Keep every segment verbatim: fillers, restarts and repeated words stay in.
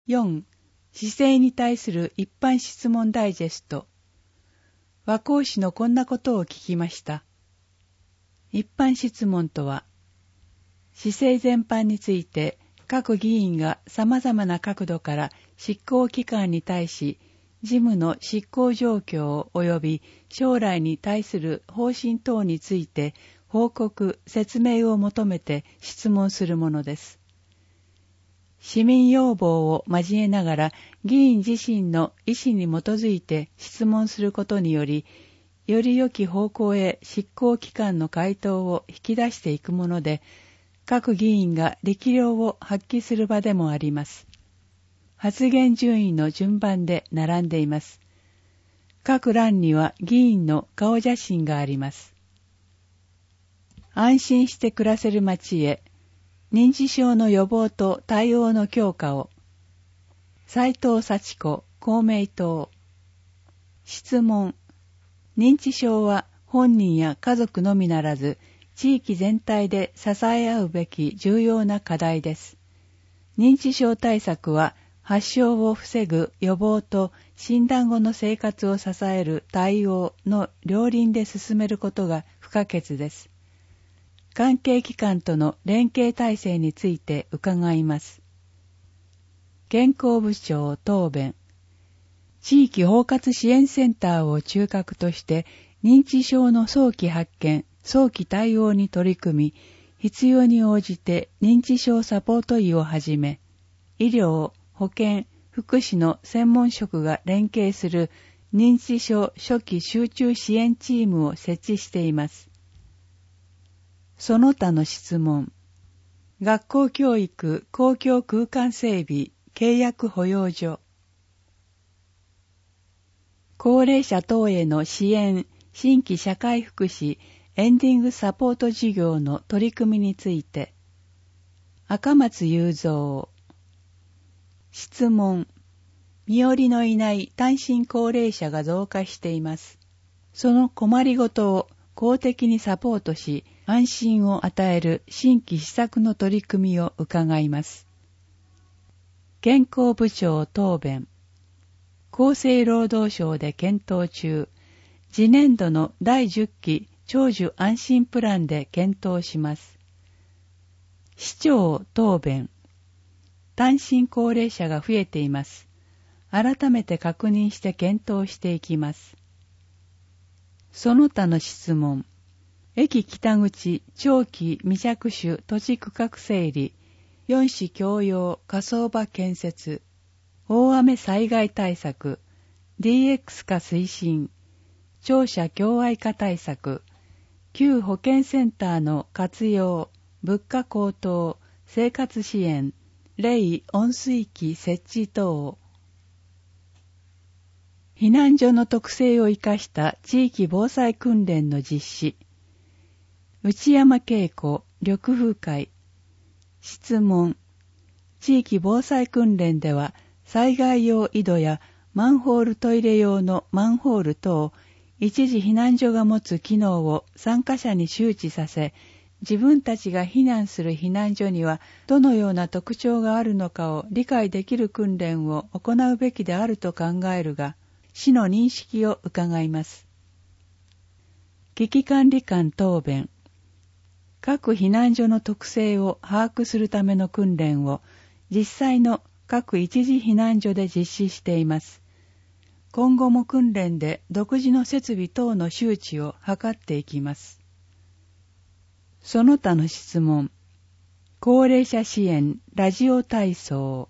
よん. 市政に対する一般質問ダイジェスト。和光市のこんなことを聞きました。一般質問とは、市政全般について各議員が様々な角度から執行機関に対し、事務の執行状況及び将来に対する方針等について報告・説明を求めて質問するものです。市民要望を交えながら議員自身の意思に基づいて質問することにより、より良き方向へ執行機関の回答を引き出していくもので、各議員が力量を発揮する場でもあります。発言順位の順番で並んでいます。各欄には議員の顔写真があります。安心して暮らせる街へ、認知症の予防と対応の強化を。斉藤幸子、公明党。質問。認知症は本人や家族のみならず、地域全体で支え合うべき重要な課題です。認知症対策は、発症を防ぐ予防と診断後の生活を支える対応の両輪で進めることが不可欠です。関係機関との連携体制について伺います。健康部長答弁。地域包括支援センターを中核として認知症の早期発見、早期対応に取り組み、必要に応じて認知症サポート医をはじめ、医療、保健、福祉の専門職が連携する認知症初期集中支援チームを設置しています。その他の質問。学校教育公共空間整備契約保養所。高齢者等への支援新規社会福祉エンディングサポート事業の取り組みについて。赤松雄三。質問。身寄りのいない単身高齢者が増加しています。その困りごとを公的にサポートし、安心を与える新規施策の取り組みを伺います。健康部長答弁。厚生労働省で検討中、次年度のだいじゅっき長寿安心プランで検討します。市長答弁。単身高齢者が増えています。改めて確認して検討していきます。その他の質問。駅北口長期未着手土地区画整理、四市共用火葬場建設、大雨災害対策、ディーエックス 化推進、庁舎共愛化対策、旧保健センターの活用、物価高騰、生活支援、冷温水器設置等。避難所の特性を生かした地域防災訓練の実施。内山恵子、緑風会。質問。地域防災訓練では、災害用井戸やマンホールトイレ用のマンホール等、一時避難所が持つ機能を参加者に周知させ、自分たちが避難する避難所にはどのような特徴があるのかを理解できる訓練を行うべきであると考えるが、市の認識を伺います。危機管理官答弁。各避難所の特性を把握するための訓練を実際の各一時避難所で実施しています。今後も訓練で独自の設備等の周知を図っていきます。その他の質問。高齢者支援ラジオ体操。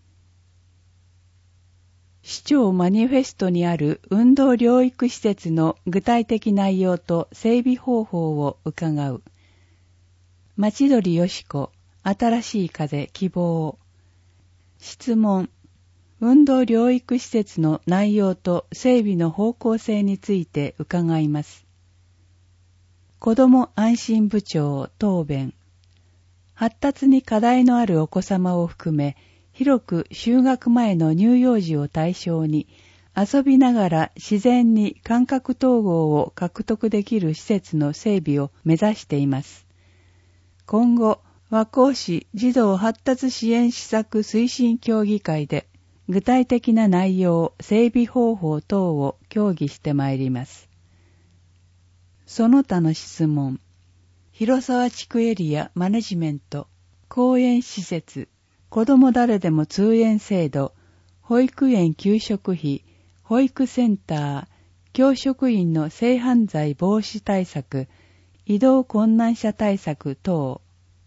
市長マニフェストにある運動療育施設の具体的内容と整備方法を伺う。町鳥よしこ、新しい風希望。質問。運動療育施設の内容と整備の方向性について伺います。子ども安心部長答弁。発達に課題のあるお子様を含め、広く就学前の乳幼児を対象に、遊びながら自然に感覚統合を獲得できる施設の整備を目指しています。今後、 和光市児童発達支援施策推進協議会で具体的な内容、整備方法等を協議してまいります。その他の質問、広沢地区エリアマネジメント、公園施設、子ども誰でも通園制度、保育園給食費、保育センター、教職員の性犯罪防止対策、移動困難者対策等。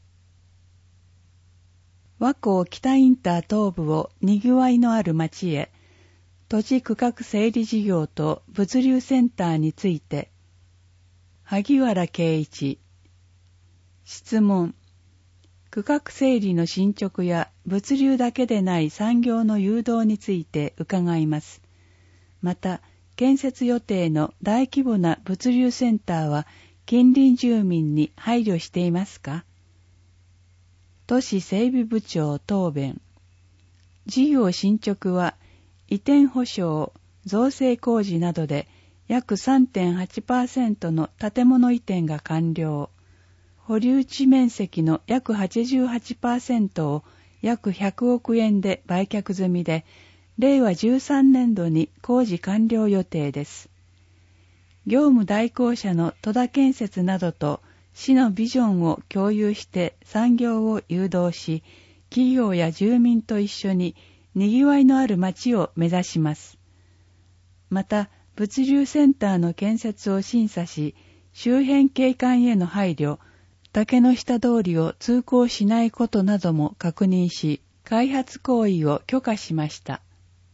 和光北インター東部をにぎわいのある町へ、土地区画整理事業と物流センターについて、萩原圭一。質問。区画整理の進捗や物流だけでない産業の誘導について伺います。また、建設予定の大規模な物流センターは近隣住民に配慮していますか？都市整備部長答弁。事業進捗は移転保証、造成工事などで約 さんてんはちパーセント の建物移転が完了。保留地面積の約 はちじゅうはちパーセント を約ひゃくおくえんで売却済みで、れいわじゅうさんねんどに工事完了予定です。業務代行者の戸田建設などと市のビジョンを共有して産業を誘導し、企業や住民と一緒ににぎわいのある町を目指します。また、物流センターの建設を審査し、周辺景観への配慮、竹の下通りを通行しないことなども確認し、開発行為を許可しました。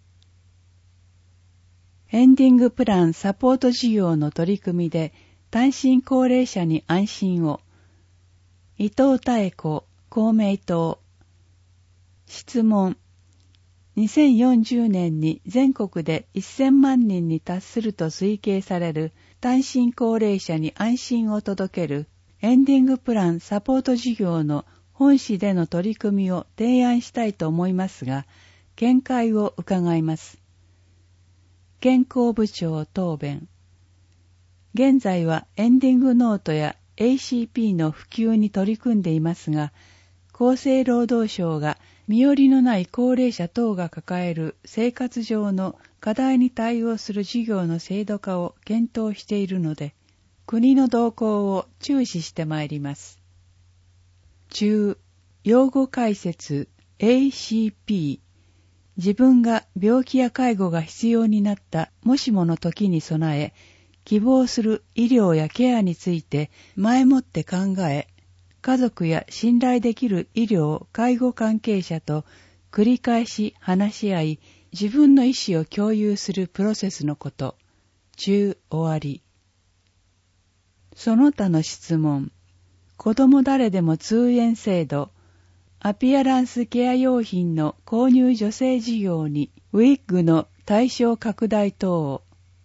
エンディングプランサポート事業の取り組みで単身高齢者に安心を。伊藤妙子、公明党。質問。にせんよんじゅうねんに全国でせんまんにんに達すると推計される単身高齢者に安心を届けるエンディングプランサポート事業の本市での取り組みを提案したいと思いますが、見解を伺います。健康部長答弁。現在はエンディングノートや エーシーピー の普及に取り組んでいますが、厚生労働省が身寄りのない高齢者等が抱える生活上の課題に対応する事業の制度化を検討しているので、国の動向を注視してまいります。中、用語解説 エーシーピー、自分が病気や介護が必要になったもしもの時に備え、希望する医療やケアについて前もって考え、家族や信頼できる医療・介護関係者と繰り返し話し合い、自分の意思を共有するプロセスのこと。中終わり。その他の質問。子ども誰でも通園制度、アピアランスケア用品の購入助成事業にウィッグの対象拡大等。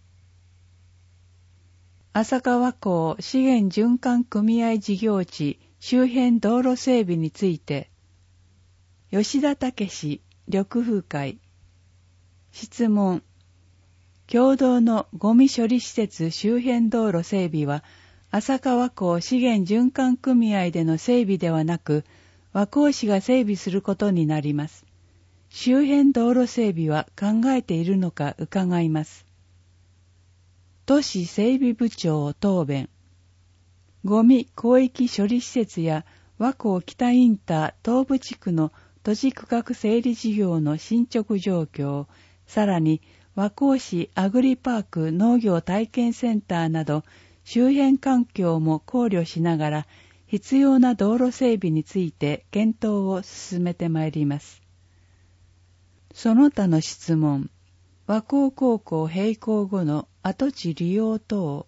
浅川港資源循環組合事業地周辺道路整備について、吉田武史緑風会。質問。共同のゴミ処理施設周辺道路整備は、浅川港資源循環組合での整備ではなく、和光市が整備することになります。周辺道路整備は考えているのか伺います。都市整備部長答弁。ゴミ広域処理施設や和光北インター東部地区の土地区画整理事業の進捗状況、さらに和光市アグリパーク農業体験センターなど周辺環境も考慮しながら必要な道路整備について検討を進めてまいります。その他の質問。和光高校閉校後の跡地利用等。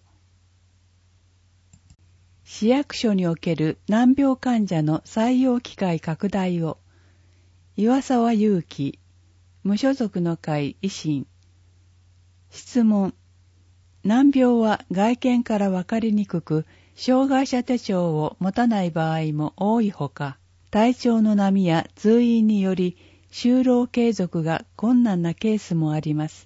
市役所における難病患者の採用機会拡大を。岩沢祐樹、無所属の会維新。質問。難病は外見からわかりにくく、障害者手帳を持たない場合も多いほか、体調の波や通院により就労継続が困難なケースもあります。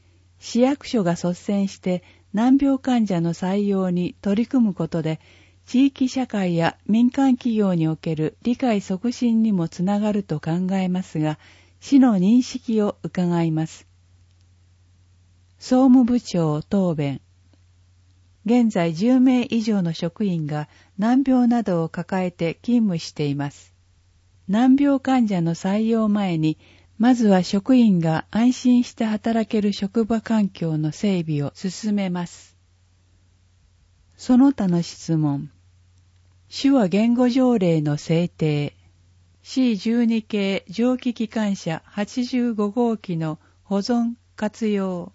市役所が率先して難病患者の採用に取り組むことで、 地域社会や民間企業における理解促進にもつながると考えますが、市の認識を伺います。総務部長答弁。現在じゅうめい以上の職員が難病などを抱えて勤務しています。難病患者の採用前に、まずは職員が安心して働ける職場環境の整備を進めます。その他の質問。手話言語条例の制定。シーじゅうに 系蒸気機関車はちじゅうごごうきの保存活用。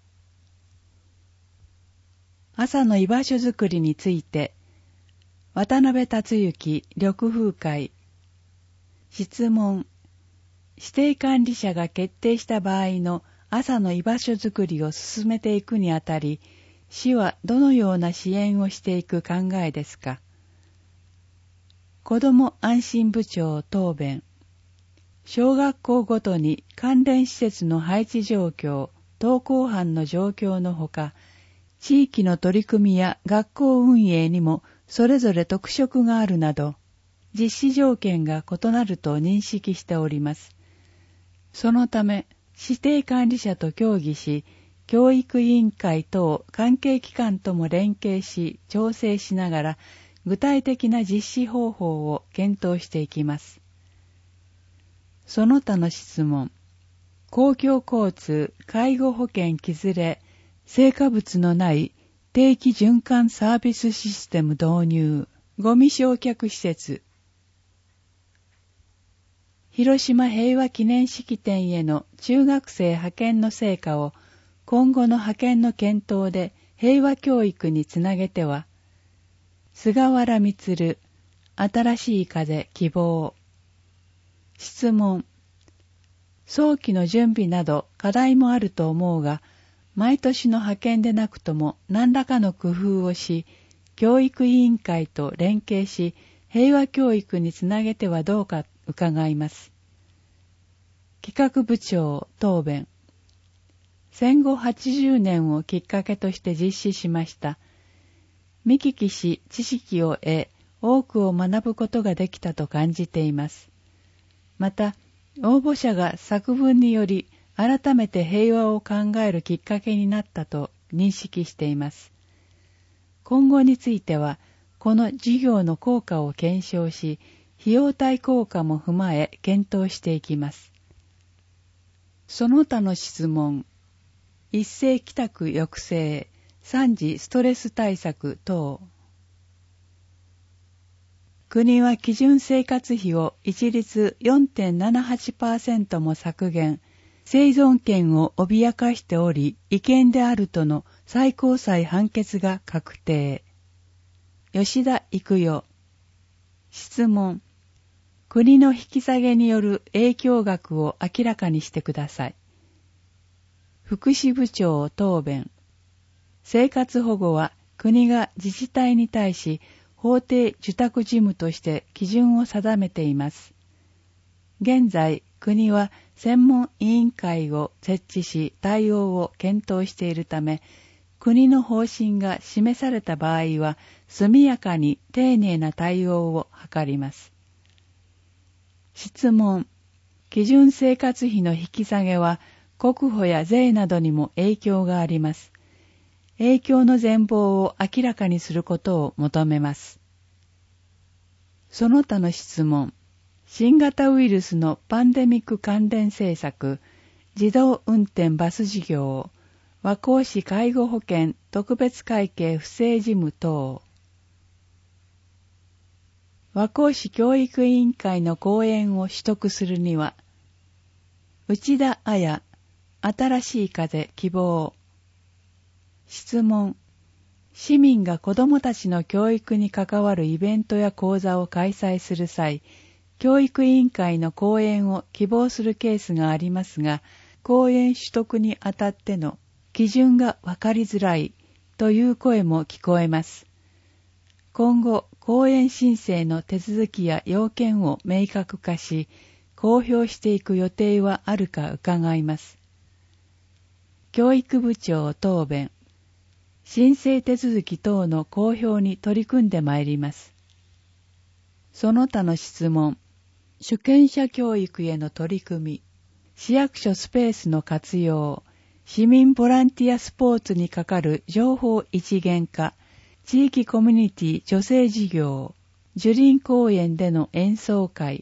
朝の居場所づくりについて、渡辺達之緑風会。質問。指定管理者が決定した場合の朝の居場所づくりを進めていくにあたり、市はどのような支援をしていく考えですか。子ども安心部長答弁。小学校ごとに関連施設の配置状況、登校班の状況のほか、地域の取り組みや学校運営にもそれぞれ特色があるなど、実施条件が異なると認識しております。そのため、指定管理者と協議し、教育委員会等関係機関とも連携し、調整しながら、具体的な実施方法を検討していきます。その他の質問。公共交通、介護保険きずれ、成果物のない定期循環サービスシステム導入、ゴミ焼却施設。広島平和記念式典への中学生派遣の成果を今後の派遣の検討で平和教育につなげては、菅原満、新しい風希望。質問。早期の準備など課題もあると思うが、毎年の派遣でなくとも何らかの工夫をし、教育委員会と連携し、平和教育につなげてはどうか伺います。企画部長答弁。戦後はちじゅうねんをきっかけとして実施しました。見聞きし知識を得、多くを学ぶことができたと感じています。また、応募者が作文により改めて平和を考えるきっかけになったと認識しています。今後については、この事業の効果を検証し、費用対効果も踏まえ検討していきます。その他の質問。一斉帰宅抑制、三次ストレス対策等。国は基準生活費を一律 よんてんななはちパーセント も削減、生存権を脅かしており、違憲であるとの最高裁判決が確定。吉田育代。質問。国の引き下げによる影響額を明らかにしてください。福祉部長答弁。生活保護は国が自治体に対し法定受託事務として基準を定めています。現在、国は専門委員会を設置し対応を検討しているため、国の方針が示された場合は速やかに丁寧な対応を図ります。質問。基準生活費の引き下げは国保や税などにも影響があります。影響の全貌を明らかにすることを求めます。その他の質問。新型ウイルスのパンデミック関連政策、自動運転バス事業、和光市介護保険特別会計不正事務等。和光市教育委員会の講演を取得するには、内田彩、新しい風希望。質問。市民が子どもたちの教育に関わるイベントや講座を開催する際、教育委員会の講演を希望するケースがありますが、講演取得にあたっての基準が分かりづらいという声も聞こえます。今後、講演申請の手続きや要件を明確化し、公表していく予定はあるか伺います。教育部長答弁。申請手続き等の公表に取り組んでまいります。 その他の質問、主権者教育への取り組み、市役所スペースの活用、市民ボランティアスポーツにかかる情報一元化、地域コミュニティ女性事業、樹林公園での演奏会。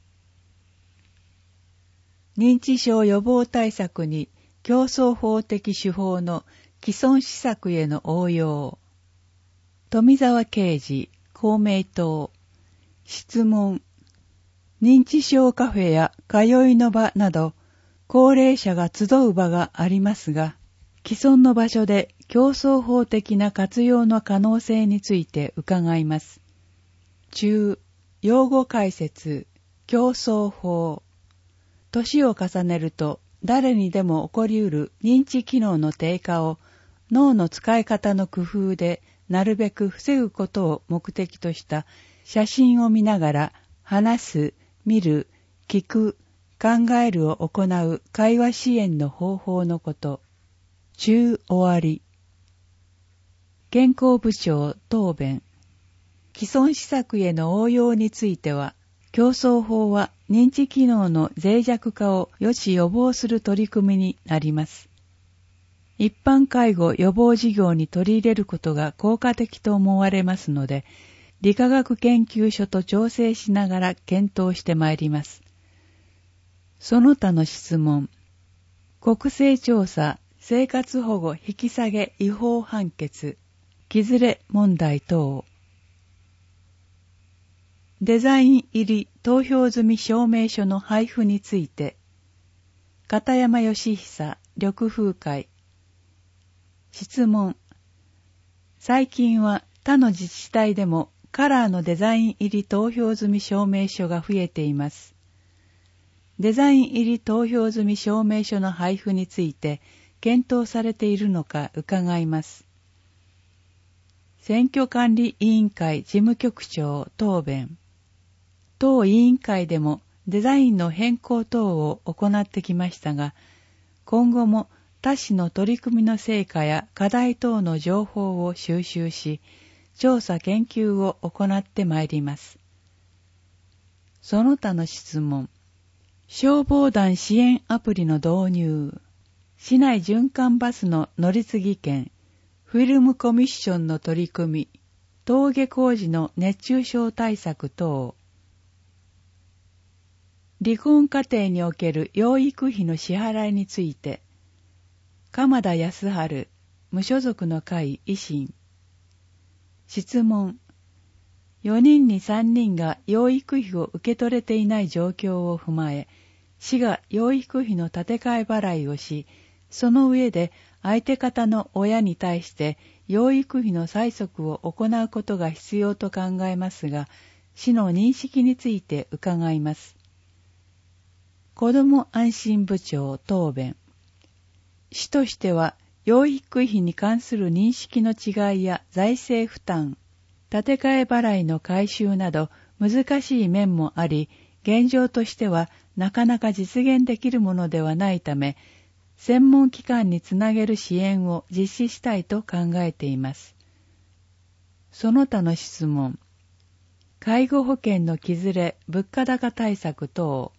認知症予防対策に競争法的手法の既存施策への応用。富澤啓二、公明党。質問。認知症カフェや通いの場など、高齢者が集う場がありますが、既存の場所で競争法的な活用の可能性について伺います。中、用語解説、競争法。年を重ねると誰にでも起こりうる認知機能の低下を脳の使い方の工夫でなるべく防ぐことを目的とした写真を見ながら話す、見る、聞く、考えるを行う会話支援の方法のこと。中終わり。健康部長答弁。既存施策への応用については、競争法は認知機能の脆弱化を予知予防する取り組みになります。一般介護予防事業に取り入れることが効果的と思われますので、理化学研究所と調整しながら検討してまいります。その他の質問。国勢調査、生活保護引き下げ違法判決、木ずれ問題等。デザイン入り投票済み証明書の配布について、片山義久、緑風会。質問。最近は他の自治体でもカラーのデザイン入り投票済み証明書が増えています。デザイン入り投票済み証明書の配布について検討されているのか伺います。選挙管理委員会事務局長答弁。当委員会でもデザインの変更等を行ってきましたが、今後も他市の取り組みの成果や課題等の情報を収集し、調査研究を行ってまいります。その他の質問。消防団支援アプリの導入。市内循環バスの乗り継ぎ券。フィルムコミッションの取り組み。登下校時の熱中症対策等。離婚家庭における養育費の支払いについて、鎌田康晴、無所属の会維新。質問。よにんにさんにんが養育費を受け取れていない状況を踏まえ、市が養育費の立て替え払いをし、その上で相手方の親に対して養育費の催促を行うことが必要と考えますが、市の認識について伺います。子ども安心部長答弁。市としては、養育費に関する認識の違いや財政負担、立て替え払いの回収など難しい面もあり、現状としてはなかなか実現できるものではないため、専門機関につなげる支援を実施したいと考えています。その他の質問。介護保険の木ずれ、物価高対策等。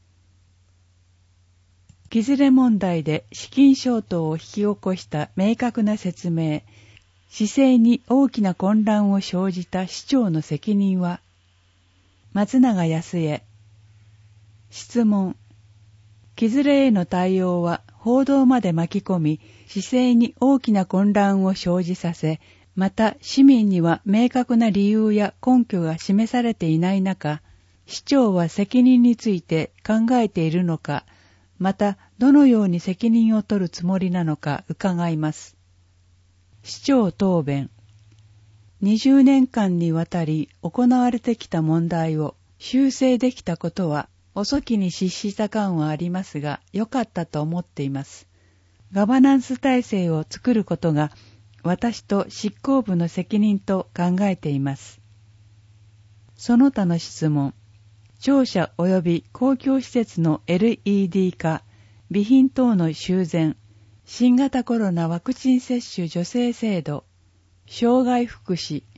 木ずれ問題で資金ショートを引き起こした明確な説明、市政に大きな混乱を生じた市長の責任は。松永康恵。質問。木ずれへの対応は報道まで巻き込み、市政に大きな混乱を生じさせ、また市民には明確な理由や根拠が示されていない中、市長は責任について考えているのか、またどのように責任を取るつもりなのか伺います。市長答弁。にじゅうねんかんにわたり行われてきた問題を修正できたことは遅きに失した感はありますが、良かったと思っています。ガバナンス体制を作ることが私と執行部の責任と考えています。その他の質問。庁舎及び公共施設の エルイーディー 化、備品等の修繕、新型コロナワクチン接種助成制度、障害福祉、